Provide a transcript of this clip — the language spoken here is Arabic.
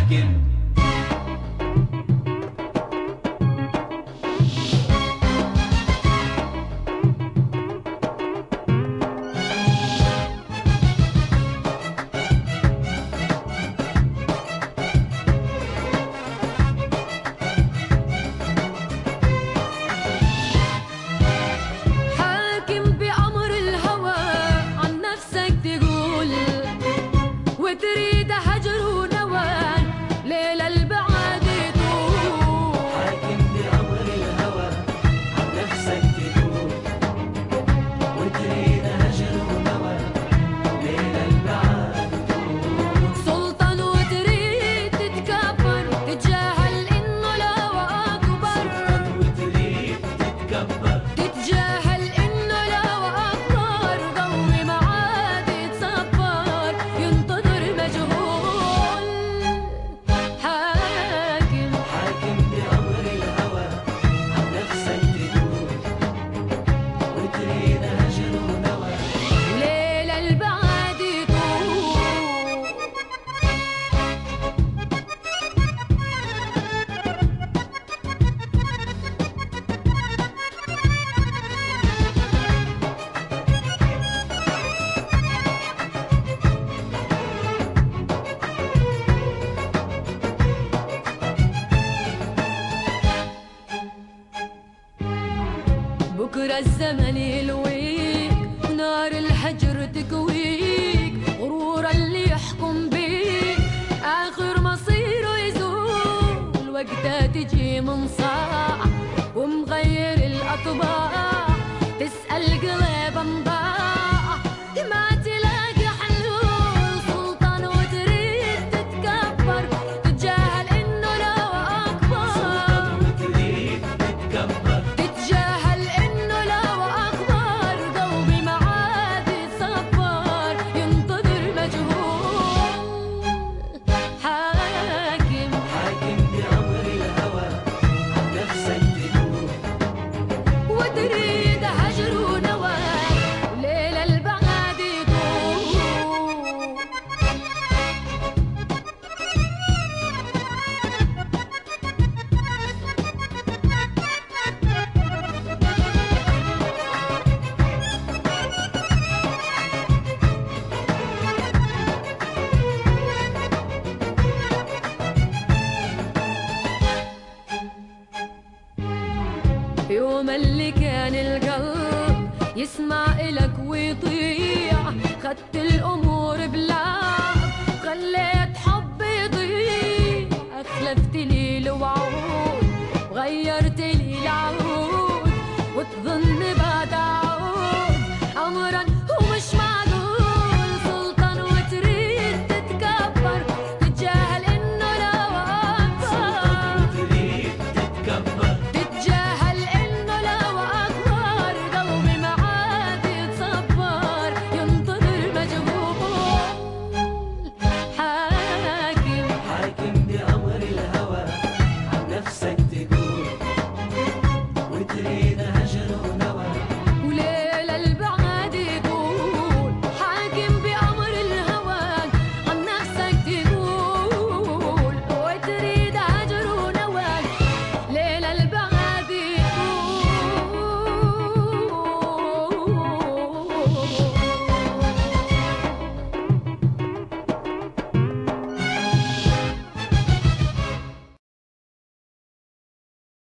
حاكم. وتريد هجر ونوال ليل البعاد يطول. حاكم بأمر الهوى عن نفسك تقول، وتريد هجر ونوال ليل البعاد يطول. سلطان وتريد تتكبر، تتجاهل إنه الهوى أكبر. سلطان وتريد تتكبر، تتجاهل إنه الهوى أكبر. ضوي معاد يتصبر، ينتظر مجهول. حاكم حاكم بأمر الهوى عن نفسك تقول، وتريد هجر ونوال ليل البعاد يطول. بكرة الزمن يلويك، نار الهجر تكويك. غرور اللي يحكم بيك آخر مصيره يزول. وقتها تجي من صاع ومغير الأطباع، تسأل قلب انضاع ما تلاقي حلول. سلطان وتريد تتكبر، تتجاهل إنه الهوى أكبر. سلطان وتريد تتكبر، تتجاهل إنه الهوى أكبر. قلبي معاد يتصبر، ينتظر مجهول. حاكم حاكم بأمر الهوى عن نفسك تقول، وتريد هجر ونوال ليل البعاد يطول. يوم